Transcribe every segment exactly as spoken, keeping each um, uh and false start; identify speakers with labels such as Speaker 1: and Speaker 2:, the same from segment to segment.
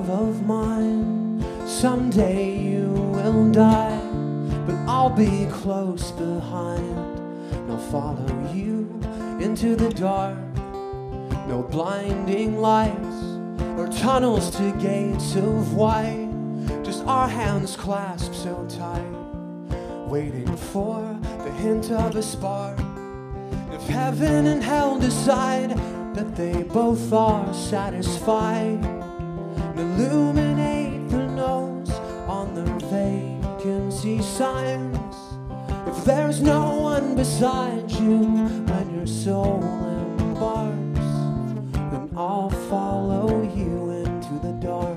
Speaker 1: love of mine. Someday you will die, but I'll be close behind. And I'll follow you into the dark. No blinding lights or tunnels to gates of white. Just our hands clasped so tight, waiting for the hint of a spark. If heaven and hell decide that they both are satisfied, and illuminate the nose on their vacancy signs. If there's no one beside you when your soul embarks, then I'll follow you into the dark.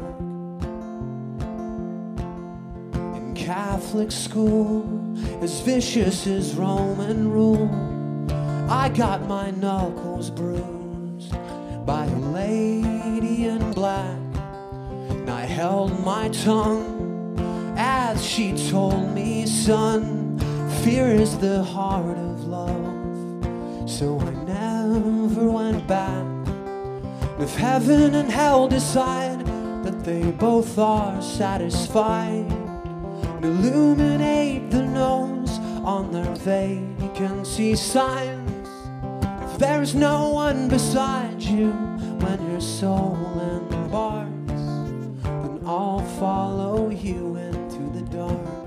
Speaker 1: In Catholic school, as vicious as Roman rule, I got my knuckles bruised by a lady in black. And I held my tongue as she told me, son, fear is the heart of love. So I never went back. If heaven and hell decide that they both are satisfied, and illuminate the nose on their vacancy signs. If there's no one beside you when your soul embarks, then I'll follow you into the dark.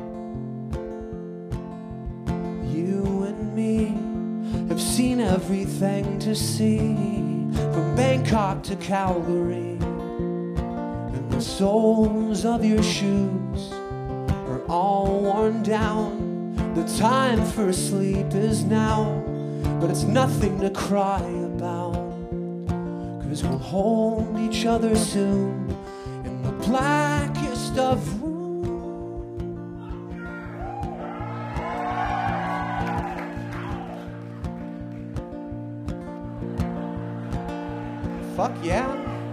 Speaker 1: You and me have seen everything to see, from Bangkok to Calgary, and the soles of your shoes are all worn down. The time for sleep is now, but it's nothing to cry about, 'cause we'll hold each other soon in the blackest of rooms. Fuck yeah.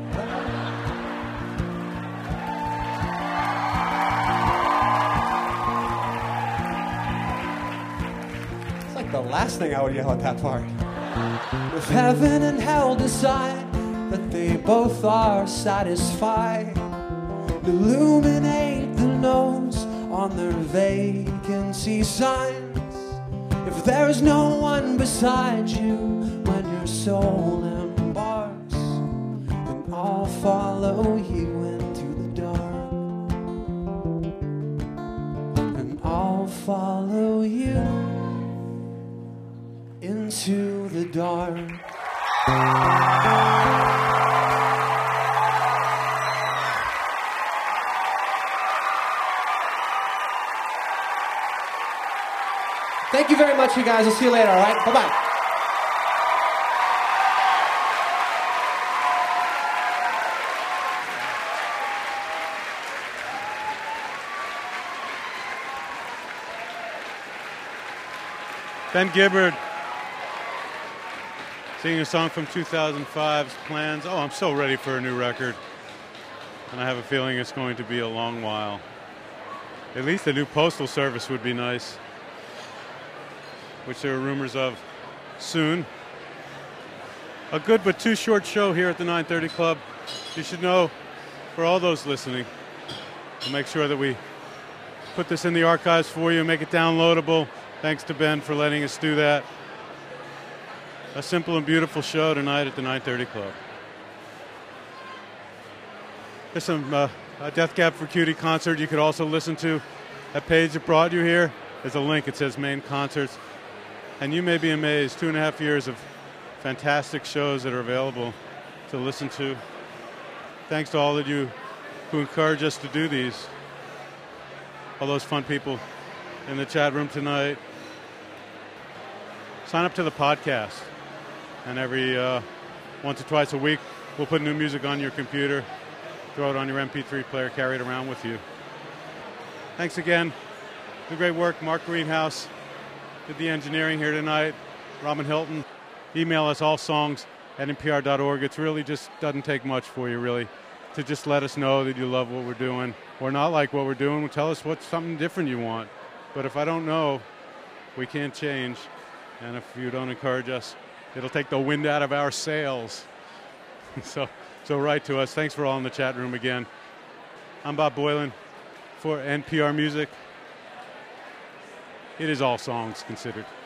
Speaker 1: The last thing I would yell at that part. If heaven and hell decide that they both are satisfied, illuminate the nose on their vacancy signs. If there's no one beside you when your soul embarks, then I'll follow you into the dark. And I'll follow you into the dark. Thank you very much, you guys. I'll see you later, all right? Bye-bye.
Speaker 2: Ben Gibbard singing a song from two thousand five's Plans. Oh, I'm so ready for a new record. And I have a feeling it's going to be a long while. At least a new postal service would be nice, which there are rumors of soon. A good but too short show here at the nine thirty Club. You should know, for all those listening, we'll make sure that we put this in the archives for you, make it downloadable. Thanks to Ben for letting us do that. A simple and beautiful show tonight at the nine thirty Club. There's some uh, a Death Cab for Cutie concert you could also listen to. That page that brought you here, there's a link. It says main concerts. And you may be amazed, two and a half years of fantastic shows that are available to listen to. Thanks to all of you who encourage us to do these. All those fun people in the chat room tonight. Sign up to the podcast. And every uh, once or twice a week, we'll put new music on your computer, throw it on your M P three player, carry it around with you. Thanks again. The great work. Mark Greenhouse did the engineering here tonight. Robin Hilton. Email us all songs at N P R dot org. It really just doesn't take much for you, really, to just let us know that you love what we're doing. Or not like what we're doing. Tell us what's something different you want. But if I don't know, we can't change. And if you don't encourage us, it'll take the wind out of our sails. So So write to us. Thanks for all in the chat room again. I'm Bob Boilen for N P R Music. It is all songs considered.